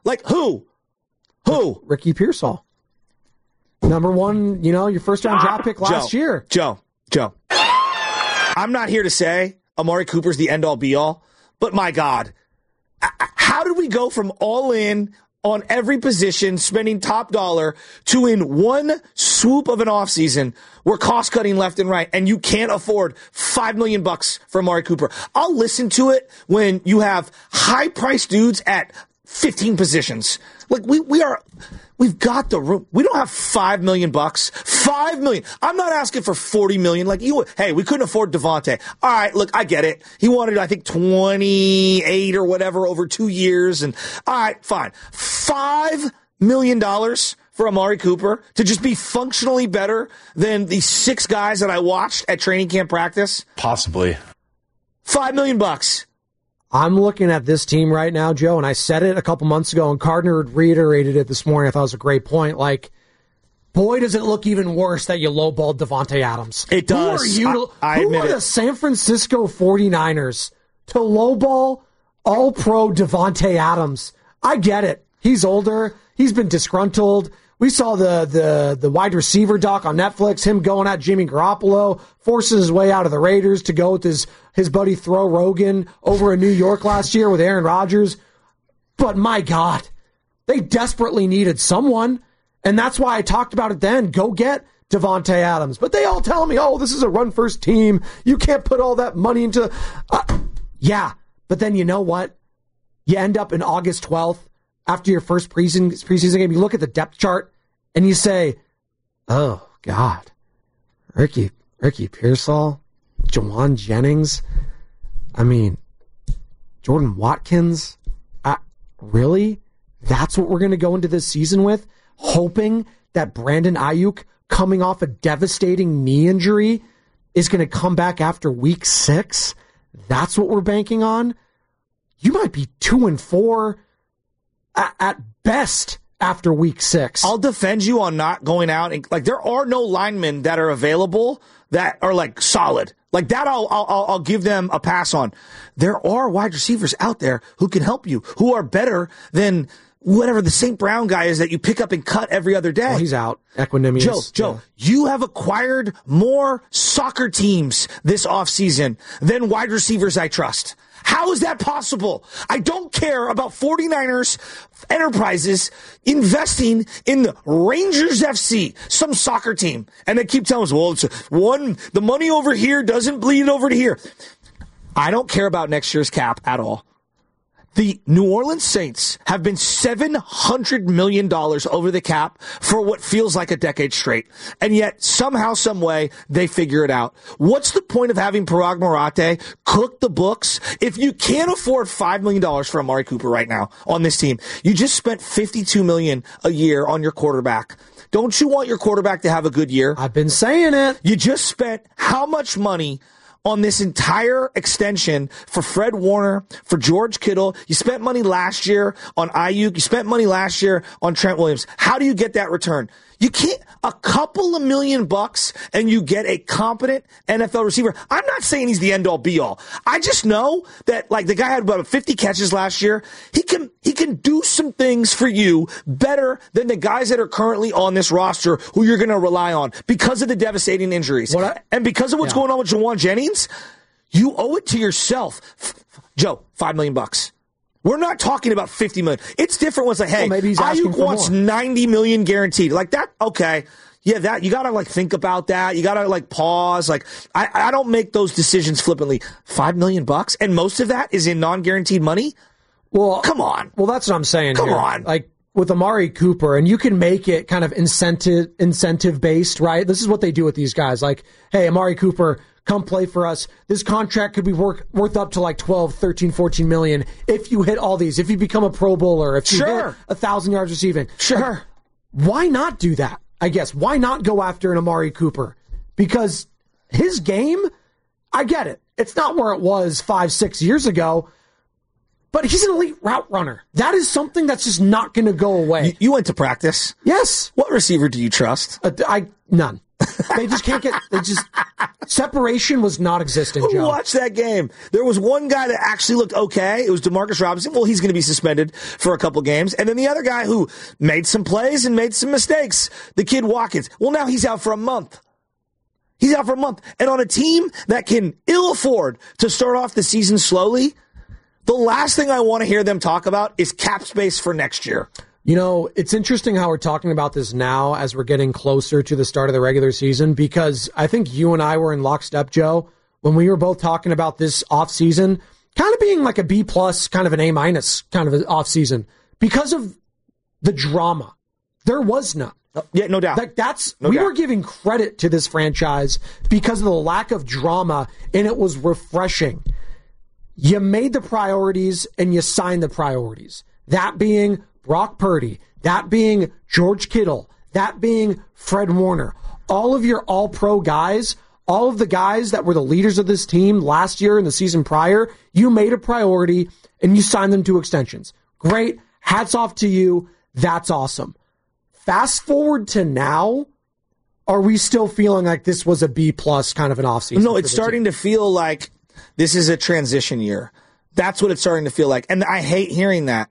Ricky Pearsall. Number one, your first-round draft pick last year. Joe. I'm not here to say Amari Cooper's the end-all, be-all, but my God, how did we go from all in on every position, spending top dollar, to in one swoop of an offseason, we're cost-cutting left and right, and you can't afford $5 million for Amari Cooper? I'll listen to it when you have high-priced dudes at 15 positions. Like, we've got the room. We don't have $5 million. $5 million. I'm not asking for $40 million. Hey, we couldn't afford Devontae. All right, look, I get it. He wanted, I think, 28 or whatever over 2 years. And all right, fine. $5 million for Amari Cooper to just be functionally better than the 6 guys that I watched at training camp practice? Possibly. $5 million. I'm looking at this team right now, Joe, and I said it a couple months ago, and Gardner reiterated it this morning. I thought it was a great point. Boy, does it look even worse that you lowballed Devontae Adams. It does. Who are the San Francisco 49ers to lowball all-pro Devontae Adams? I get it. He's older. He's been disgruntled. We saw the wide receiver doc on Netflix, him going at Jimmy Garoppolo, forcing his way out of the Raiders to go with his buddy Throw Rogan over in New York last year with Aaron Rodgers. But my God, they desperately needed someone, and that's why I talked about it then. Go get Devontae Adams. But they all tell me, this is a run-first team. You can't put all that money into... Yeah, but then you know what? You end up in August 12th, after your first preseason game, you look at the depth chart and you say, oh, God, Ricky Pearsall, Jawan Jennings, Jordan Watkins, really? That's what we're going to go into this season with? Hoping that Brandon Ayuk, coming off a devastating knee injury, is going to come back after week 6? That's what we're banking on? You might be 2-4 at best after week 6. I'll defend you on not going out and there are no linemen that are available that are solid. That I'll give them a pass on. There are wide receivers out there who can help you, who are better than whatever the St. Brown guy is that you pick up and cut every other day. Oh, he's out. Equanimous. Joe, you have acquired more soccer teams this offseason than wide receivers I trust. How is that possible? I don't care about 49ers Enterprises investing in the Rangers FC, some soccer team. And they keep telling us, the money over here doesn't bleed over to here. I don't care about next year's cap at all. The New Orleans Saints have been $700 million over the cap for what feels like a decade straight. And yet, somehow, some way, they figure it out. What's the point of having Parag Marate cook the books if you can't afford $5 million for Amari Cooper right now on this team? You just spent $52 million a year on your quarterback. Don't you want your quarterback to have a good year? I've been saying it. You just spent how much money on this entire extension for Fred Warner, for George Kittle? You spent money last year on Ayuk. You spent money last year on Trent Williams. How do you get that return? You can't, a couple of $1 million and you get a competent NFL receiver. I'm not saying he's the end all be all. I just know that the guy had about 50 catches last year. He can do some things for you better than the guys that are currently on this roster who you're going to rely on because of the devastating injuries. And because of what's going on with Jawan Jennings, you owe it to yourself. Joe, $5 million. We're not talking about $50 million. It's different when it's hey, maybe Ayuk wants $90 million guaranteed. That, okay. Yeah, that you gotta think about that. You gotta pause. I don't make those decisions flippantly. $5 million, and most of that is in non-guaranteed money. Well, come on. Well, that's what I'm saying. Come on. with Amari Cooper, and you can make it kind of incentive based, right? This is what they do with these guys. Like, hey, Amari Cooper, come play for us. This contract could be worth up to like 12, 13, 14 million if you hit all these, if you become a Pro Bowler, if you hit 1,000 yards receiving. Sure. Like, why not do that? I guess. Why not go after an Amari Cooper? Because his game, I get it. It's not where it was 5-6 years ago, but he's an elite route runner. That is something that's just not going to go away. You went to practice. Yes. What receiver do you trust? None. They just can't get. Separation was not existent, Joe. Watch that game. There was one guy that actually looked okay. It was Demarcus Robinson. Well, he's going to be suspended for a couple games. And then the other guy who made some plays and made some mistakes, the kid Watkins. Well, now he's out for a month. He's out for a month. And on a team that can ill afford to start off the season slowly, the last thing I want to hear them talk about is cap space for next year. You know, it's interesting how we're talking about this now as we're getting closer to the start of the regular season, because I think you and I were in lockstep, Joe, when we were both talking about this offseason kind of being like a B+, kind of an A- kind of an offseason because of the drama. There was none. Yeah, no doubt. We were giving credit to this franchise because of the lack of drama, and it was refreshing. You made the priorities and you signed the priorities. That being Brock Purdy, that being George Kittle, that being Fred Warner. All of your all-pro guys, all of the guys that were the leaders of this team last year and the season prior, you made a priority and you signed them to extensions. Great. Hats off to you. That's awesome. Fast forward to now, are we still feeling like this was a B+ kind of an offseason? No, it's starting to feel like this is a transition year. That's what it's starting to feel like. And I hate hearing that.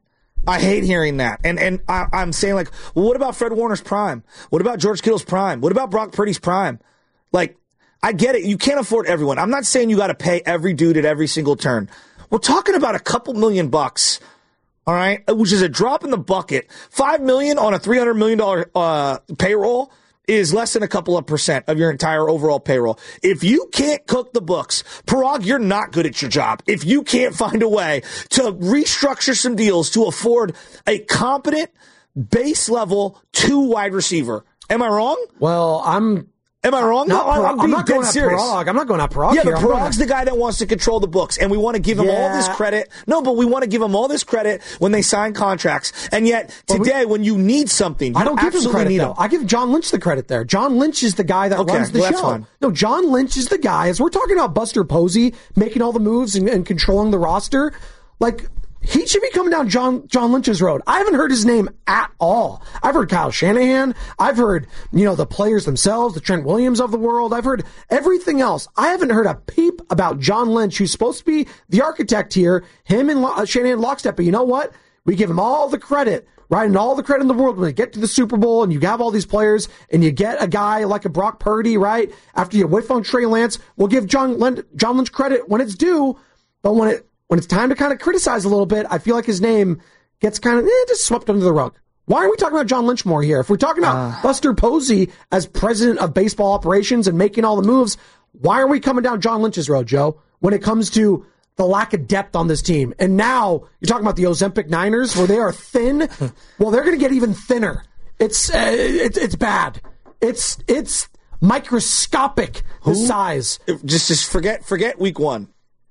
And I'm saying, like, well, what about Fred Warner's prime? What about George Kittle's prime? What about Brock Purdy's prime? Like, I get it. You can't afford everyone. I'm not saying you got to pay every dude at every single turn. We're talking about a couple $1 million, all right, which is a drop in the bucket. $5 million on a $300 million payroll is less than a couple of % of your entire overall payroll. If you can't cook the books, Parag, you're not good at your job. If you can't find a way to restructure some deals to afford a competent base level 2 wide receiver. Am I wrong? Well, Am I wrong? I'm not going at Parag. I'm not going at Parag. Yeah, but Parag's the guy that wants to control the books, and we want to give him all this credit. No, but we want to give him all this credit when they sign contracts. And yet, today, when you need something, I don't give him credit, though. I give John Lynch the credit there. John Lynch is the guy that runs the show. Fine. No, John Lynch is the guy. As we're talking about Buster Posey making all the moves and controlling the roster, like, he should be coming down John Lynch's road. I haven't heard his name at all. I've heard Kyle Shanahan. I've heard, the players themselves, the Trent Williams of the world. I've heard everything else. I haven't heard a peep about John Lynch, who's supposed to be the architect here, him and Shanahan lockstep. But you know what? We give him all the credit, right? And all the credit in the world when they get to the Super Bowl and you have all these players and you get a guy like a Brock Purdy, right? After you whiff on Trey Lance, we'll give John Lynch credit when it's due. But when it's time to kind of criticize a little bit, I feel like his name gets kind of just swept under the rug. Why are we talking about John Lynch more here? If we're talking about Buster Posey as president of baseball operations and making all the moves, why are we coming down John Lynch's road, Joe, when it comes to the lack of depth on this team? And now you're talking about the Ozempic Niners where they are thin. Well, they're going to get even thinner. It's bad. It's microscopic, the size. Just forget week 1.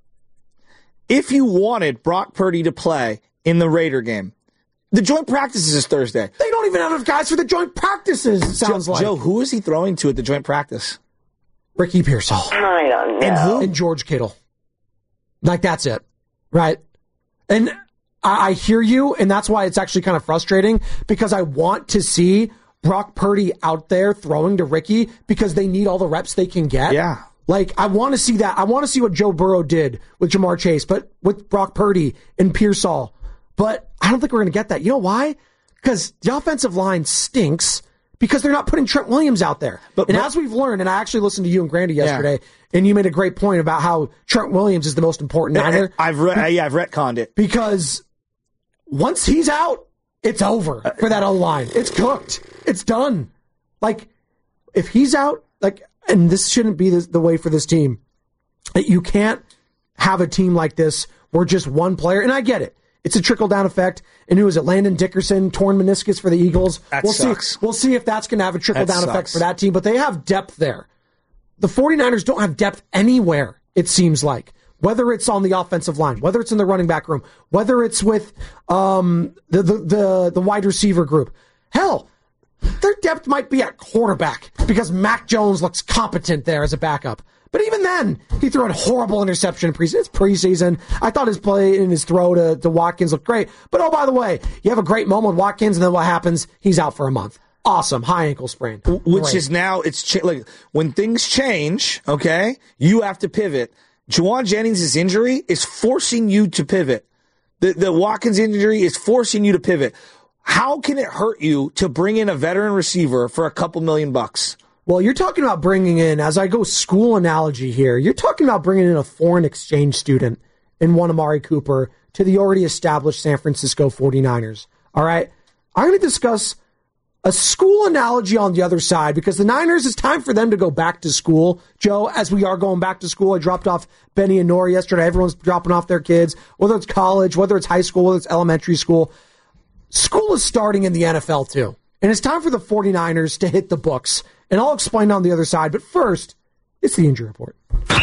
If you wanted Brock Purdy to play in the Raider game, the joint practices is Thursday. They don't even have enough guys for the joint practices, it sounds like. Joe, who is he throwing to at the joint practice? Ricky Pearsall. I don't know. And who? And George Kittle. Like, that's it. Right? And I hear you, and that's why it's actually kind of frustrating, because I want to see Brock Purdy out there throwing to Ricky because they need all the reps they can get. Yeah. Like, I want to see that. I want to see what Joe Burrow did with Jamar Chase, but with Brock Purdy and Pearsall. But I don't think we're going to get that. You know why? Because the offensive line stinks because they're not putting Trent Williams out there. But as we've learned, and I actually listened to you and Grandy yesterday, and you made a great point about how Trent Williams is the most important Niner. I've retconned it. Because once he's out, it's over for that O-line. It's cooked. It's done. Like, if he's out, like, and this shouldn't be the way for this team. You can't have a team like this where just one player, and I get it. it's a trickle-down effect. And who is it? Landon Dickerson, torn meniscus for the Eagles. That we'll sucks. see. We'll see if that's going to have a trickle-down effect for that team. But they have depth there. The 49ers don't have depth anywhere, it seems like. Whether it's on the offensive line, whether it's in the running back room, whether it's with the wide receiver group. Hell, their depth might be at quarterback because Mac Jones looks competent there as a backup. But even then, he threw a horrible interception in preseason. I thought his play and his throw to Watkins looked great. But oh, by the way, you have a great moment with Watkins, and then what happens? He's out for a month. Awesome. High ankle sprain. Which Great. is now, like, when things change, okay, you have to pivot. Juwan Jennings' injury is forcing you to pivot. The Watkins injury is forcing you to pivot. How can it hurt you to bring in a veteran receiver for a couple $1 million? Well, you're talking about bringing in, as I go school analogy here, you're talking about bringing in a foreign exchange student in one Amari Cooper to the already established San Francisco 49ers. All right? I'm going to discuss a school analogy on the other side because the Niners, it's time for them to go back to school, Joe, as we are going back to school. I dropped off Benny and Nora yesterday. Everyone's dropping off their kids, whether it's college, whether it's high school, whether it's elementary school. School is starting in the NFL too. And it's time for the 49ers to hit the books. And I'll explain on the other side. But first, it's the injury report.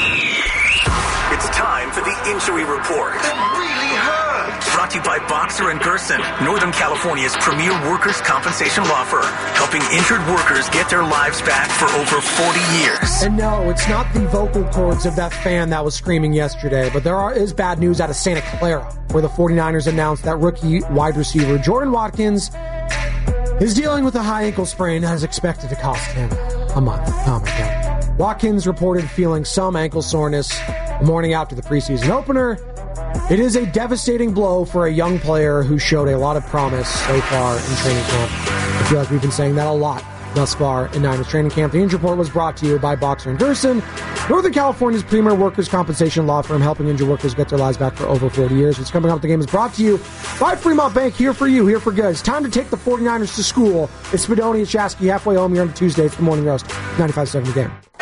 It's time for the injury report. It really hurts. Brought to you by Boxer & Gerson, Northern California's premier workers' compensation law firm, helping injured workers get their lives back for over 40 years. And no, it's not the vocal cords of that fan that was screaming yesterday, but there is bad news out of Santa Clara, where the 49ers announced that rookie wide receiver Jordan Watkins is dealing with a high ankle sprain that is expected to cost him a month. Oh my God. Watkins reported feeling some ankle soreness the morning after the preseason opener. It is a devastating blow for a young player who showed a lot of promise so far in training camp. I feel like we've been saying that a lot thus far in Niners training camp. The injury report was brought to you by Boxer & Gerson, Northern California's premier workers' compensation law firm, helping injured workers get their lives back for over 40 years. What's coming up with the game is brought to you by Fremont Bank, here for you, here for good. It's time to take the 49ers to school. It's Spadoni and Shasky halfway home here on Tuesday. It's the Morning Roast, 95.7 The Game.